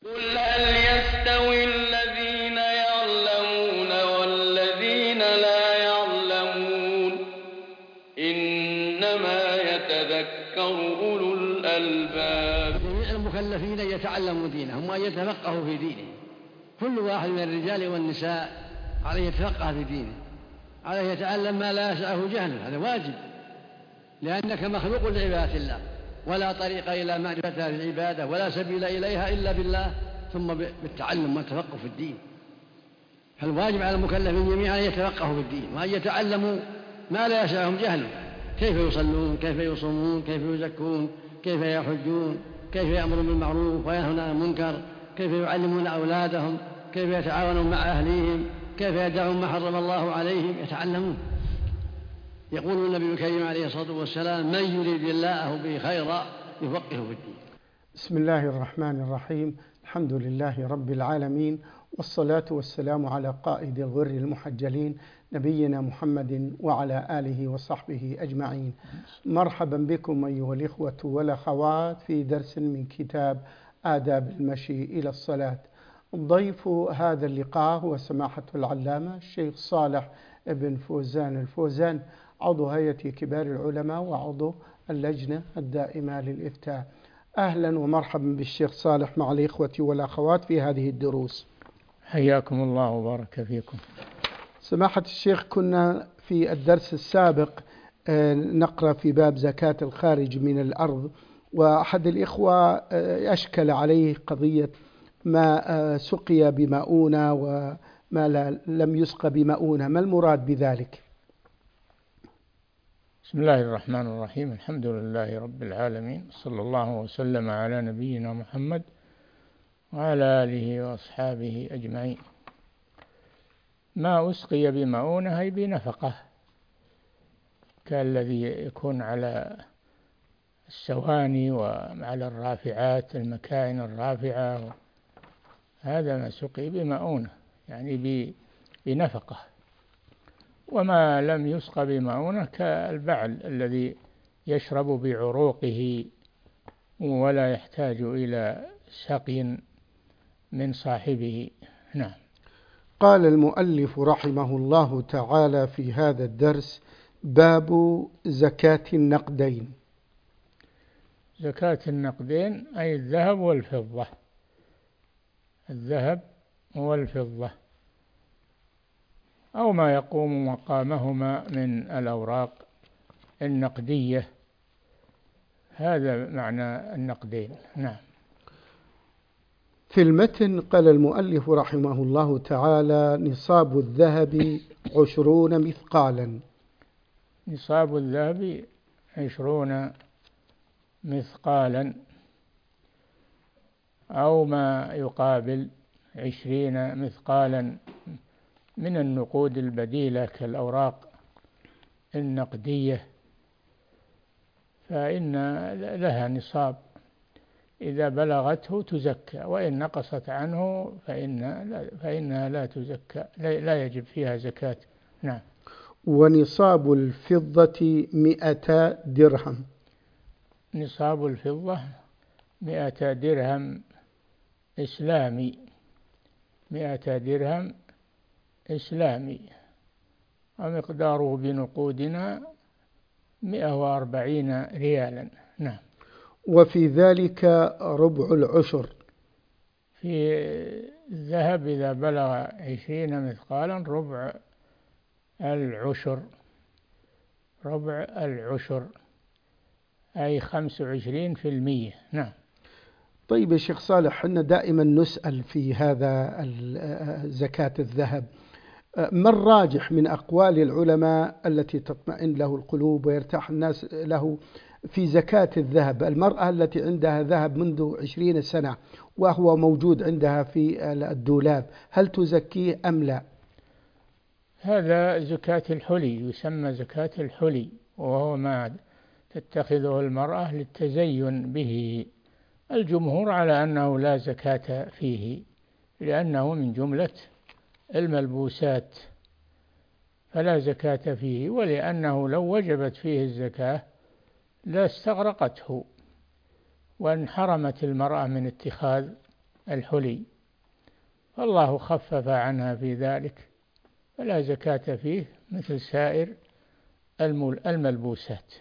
قل هل يستوي الذين يعلمون والذين لا يعلمون إنما يتذكر أولو الألباب. جميع المكلفين يتعلموا دينهم وأن يتفقهوا في دينهم. كل واحد من الرجال والنساء عليه يتفقه في دينه، عليه يتعلم ما لا يسعه جهله، هذا واجب، لأنك مخلوق لعبادة الله، ولا طريق إلى معرفتها في العبادة ولا سبيل إليها إلا بالله ثم بالتعلم والتفقه في الدين. فالواجب على المكلفين جميعا أن يتفقهوا في الدين وأن يتعلموا ما لا يسعهم جهله، كيف يصلون، كيف يصومون، كيف يزكون، كيف يحجون، كيف يأمرون بالمعروف وينهون عن المنكر، كيف يعلمون أولادهم، كيف يتعاونون مع أهليهم، كيف يدعون ما حرم الله عليهم، يتعلمون. يقول النبي الكريم عليه الصلاة والسلام: من يريد الله به خيرا يفقهه في الدين. بسم الله الرحمن الرحيم. الحمد لله رب العالمين، والصلاة والسلام على قائد الغر المحجلين نبينا محمد وعلى آله وصحبه أجمعين. مرحبا بكم أيها الإخوة والأخوات في درس من كتاب آداب المشي إلى الصلاة. ضيف هذا اللقاء هو سماحة العلامة الشيخ صالح بن فوزان الفوزان، عضو هيئة كبار العلماء وعضو اللجنة الدائمة للإفتاء. أهلا ومرحبا بالشيخ صالح مع الإخوة والأخوات في هذه الدروس. حياكم الله وبارك فيكم. سماحة الشيخ، كنا في الدرس السابق نقرأ في باب زكاة الخارج من الأرض، وأحد الإخوة أشكل عليه قضية ما سقي بمؤونة وما لم يسق بمؤونة، ما المراد بذلك؟ بسم الله الرحمن الرحيم. الحمد لله رب العالمين، صلى الله وسلم على نبينا محمد وعلى آله وأصحابه أجمعين. ما أسقي بمؤونة أي بنفقة، كالذي يكون على السواني وعلى الرافعات، المكائن الرافعة، هذا ما سقي بمؤونة يعني بنفقة. وما لم يسق بمؤونة كالبعل الذي يشرب بعروقه ولا يحتاج إلى سقي من صاحبه. نعم. قال المؤلف رحمه الله تعالى في هذا الدرس: باب زكاة النقدين. زكاة النقدين أي الذهب والفضة، الذهب والفضة أو ما يقوم مقامهما من الأوراق النقدية، هذا معنى النقدين. نعم. في المتن قال المؤلف رحمه الله تعالى: نصاب الذهب 20 مثقالا. نصاب الذهب 20 مثقالا أو ما يقابل 20 مثقالا من النقود البديلة كالأوراق النقدية، فإن لها نصاب، إذا بلغته تزكى، وإن نقصت عنه فإنها لا تزكى، لا يجب فيها زكاة. نعم. ونصاب الفضة 100 درهم. نصاب الفضة 100 درهم إسلامي، 100 درهم إسلامي، ومقداره بنقودنا 140 ريالا. نعم. وفي ذلك ربع العشر. في الذهب إذا بلغ 20 مثقالا ربع العشر، ربع العشر أي 25%. نعم. طيب يا شيخ صالح، حنا دائما نسأل في هذا زكاة الذهب، ما الراجح من أقوال العلماء التي تطمئن له القلوب ويرتاح الناس له في زكاة الذهب؟ المرأة التي عندها ذهب منذ 20 سنة وهو موجود عندها في الدولاب، هل تزكيه أم لا؟ هذا زكاة الحلي، يسمى زكاة الحلي، وهو ما تتخذه المرأة للتزين به. الجمهور على أنه لا زكاة فيه، لأنه من جملة الملبوسات فلا زكاة فيه، ولأنه لو وجبت فيه الزكاة لاستغرقته وانحرمت المرأة من اتخاذ الحلي، فالله خفف عنها في ذلك، فلا زكاة فيه مثل سائر الملبوسات.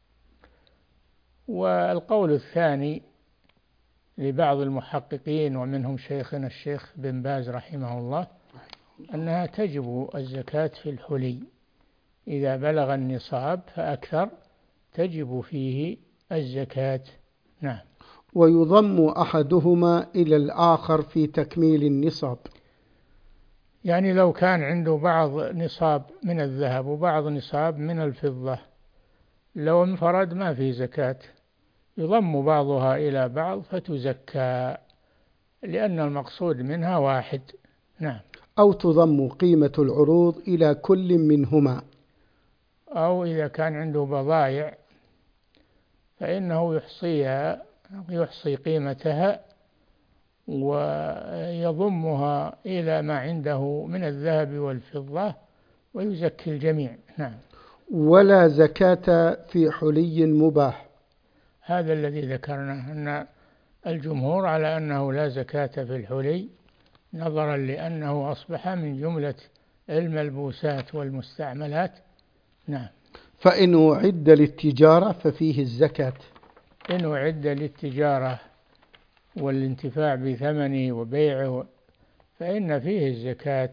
والقول الثاني لبعض المحققين ومنهم شيخنا الشيخ بن باز رحمه الله أنها تجب الزكاة في الحلي إذا بلغ النصاب فأكثر تجب فيه الزكاة. نعم. ويضم أحدهما إلى الآخر في تكميل النصاب، يعني لو كان عنده بعض نصاب من الذهب وبعض نصاب من الفضة، لو انفرد ما في زكاة، يضم بعضها إلى بعض فتزكى، لأن المقصود منها واحد. نعم. أو تضم قيمة العروض إلى كل منهما، أو إذا كان عنده بضائع فإنه يحصي قيمتها ويضمها إلى ما عنده من الذهب والفضة ويزكي الجميع. نعم. ولا زكاة في حلي مباح. هذا الذي ذكرناه، أن الجمهور على أنه لا زكاة في الحلي، نظرا لأنه أصبح من جملة الملبوسات والمستعملات. نعم. فإن أعد للتجارة ففيه الزكاة. إن أعد للتجارة والانتفاع بثمنه وبيعه فإن فيه الزكاة.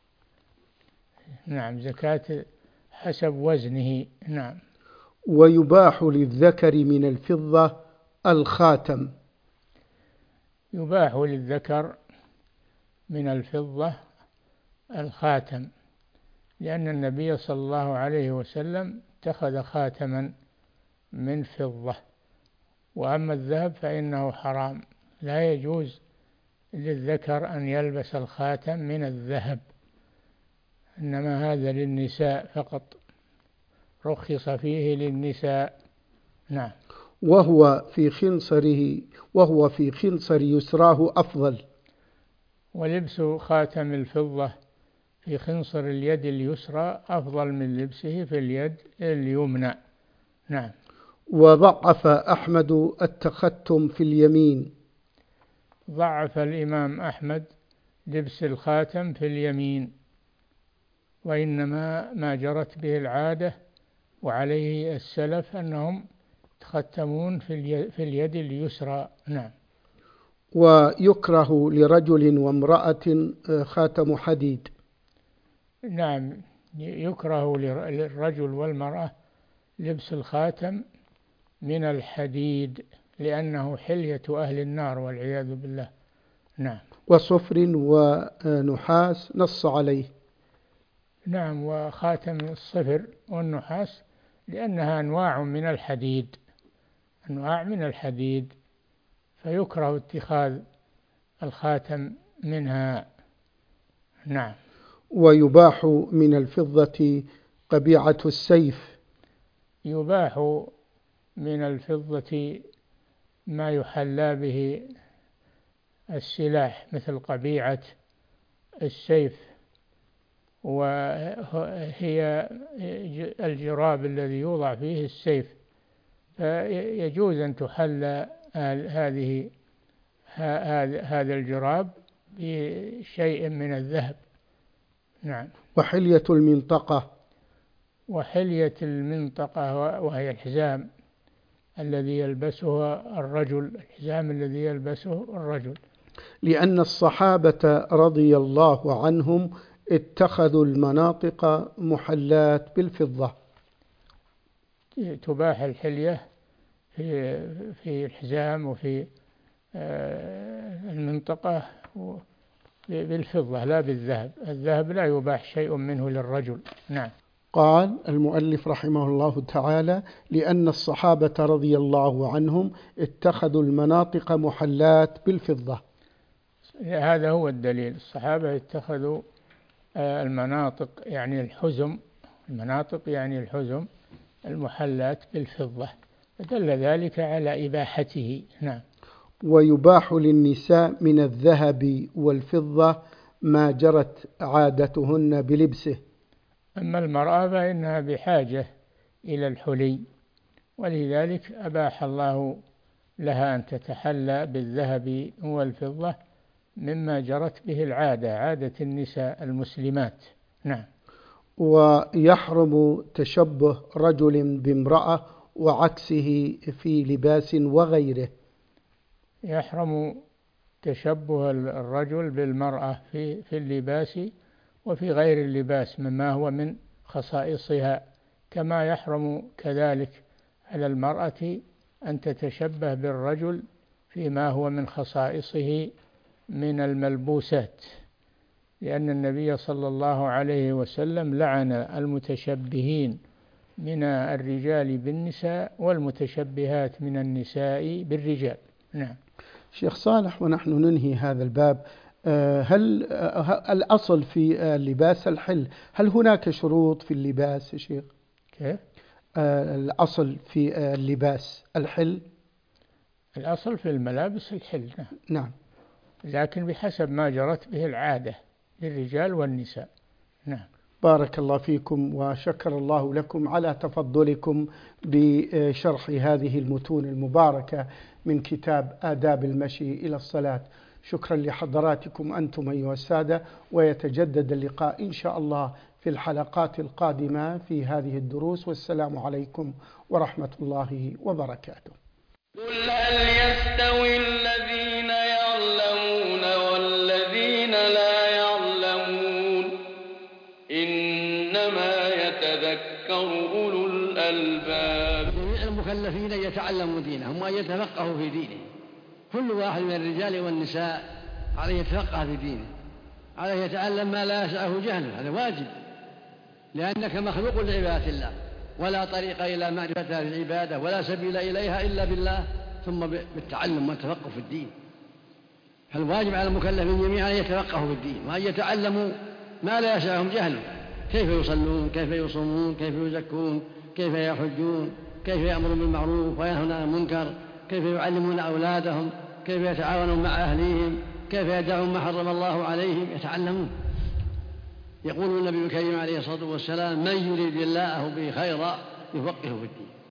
نعم، زكاة حسب وزنه. نعم. ويباح للذكر من الفضة الخاتم. يباح للذكر من الفضة الخاتم، لأن النبي صلى الله عليه وسلم اتخذ خاتما من فضة. وأما الذهب فإنه حرام، لا يجوز للذكر أن يلبس الخاتم من الذهب، إنما هذا للنساء فقط، رخص فيه للنساء. نعم. وهو في خنصر يسراه أفضل. ولبس خاتم الفضة في خنصر اليد اليسرى أفضل من لبسه في اليد اليمنى. نعم. وضعف أحمد التختم في اليمين. ضعف الإمام أحمد لبس الخاتم في اليمين، وإنما ما جرت به العادة وعليه السلف أنهم يتختمون في اليد اليسرى. نعم. ويكره لرجل وامرأة خاتم حديد. نعم، يكره للرجل والمرأة لبس الخاتم من الحديد، لأنه حلية أهل النار والعياذ بالله. نعم. وصفر ونحاس نص عليه. نعم. وخاتم الصفر والنحاس لأنها أنواع من الحديد، أنواع من الحديد، فيكره اتخاذ الخاتم منها. نعم. ويباح من الفضة قبيعة السيف. يباح من الفضة ما يحلى به السلاح مثل قبيعة السيف، وهي الجراب الذي يوضع فيه السيف، فيجوز أن تحلى هذا الجراب بشيء من الذهب. نعم. وحلية المنطقة. وحلية المنطقة وهي الحزام الذي يلبسه الرجل، الحزام الذي يلبسه الرجل. لأن الصحابة رضي الله عنهم اتخذوا المناطق محلات بالفضة. تباح الحلية في الحزام وفي المنطقة بالفضة لا بالذهب. الذهب لا يباح شيء منه للرجل. نعم. قال المؤلف رحمه الله تعالى: لأن الصحابة رضي الله عنهم اتخذوا المناطق محلات بالفضة. هذا هو الدليل، الصحابة اتخذوا المناطق يعني الحزم، المناطق يعني الحزم المحلات بالفضة، فدل ذلك على إباحته. نعم. ويباح للنساء من الذهب والفضة ما جرت عادتهن بلبسه. أما المرأة فإنها بحاجة إلى الحلي، ولذلك أباح الله لها أن تتحلى بالذهب والفضة مما جرت به العادة، عادة النساء المسلمات. نعم. ويحرم تشبه رجل بامرأة وعكسه في لباس وغيره. يحرم تشبه الرجل بالمرأة في اللباس وفي غير اللباس مما هو من خصائصها، كما يحرم كذلك على المرأة أن تتشبه بالرجل فيما هو من خصائصه من الملبوسات، لأن النبي صلى الله عليه وسلم لعن المتشبهين من الرجال بالنساء والمتشبهات من النساء بالرجال. نعم. شيخ صالح، ونحن ننهي هذا الباب، هل الأصل في اللباس الحل؟ هل هناك شروط في اللباس يا شيخ؟ كيف؟ الأصل في اللباس الحل؟ الأصل في الملابس الحل. نعم. لكن بحسب ما جرت به العادة للرجال والنساء. نعم. بارك الله فيكم وشكر الله لكم على تفضلكم بشرح هذه المتون المباركة من كتاب آداب المشي إلى الصلاة. شكرا لحضراتكم أنتم أيها السادة، ويتجدد اللقاء إن شاء الله في الحلقات القادمة في هذه الدروس، والسلام عليكم ورحمة الله وبركاته. قل هل يستوي الذين يعلمون والذين لا يعلمون إنما يتذكر أولو الألباب. جميع المكلفين يتعلموا دينهم وأن يتفقهوا في دينهم. كل واحد من الرجال والنساء عليه يتفقه في دينه، عليه يتعلم ما لا يسعه جهله، هذا واجب، لأنك مخلوق لعبادة الله، ولا طريق إلى معرفة العبادة ولا سبيل إليها إلا بالله، ثم بالتعلم والتفقه في الدين. فالواجب على المكلفين جميعا أن يتفقهوا في الدين وأن يتعلموا ما لا يسعهم جهله، كيف يصلون، كيف يصومون، كيف يزكون، كيف يحجون، كيف يأمرون بالمعروف وينهون عن المنكر، كيف يعلمون أولادهم، كيف يتعاونون مع أهليهم، كيف يدعون ما حرم الله عليهم، يتعلمون. يقول النبي الكريم عليه الصلاة والسلام: من يريد الله به خيرا يفقهه في الدين.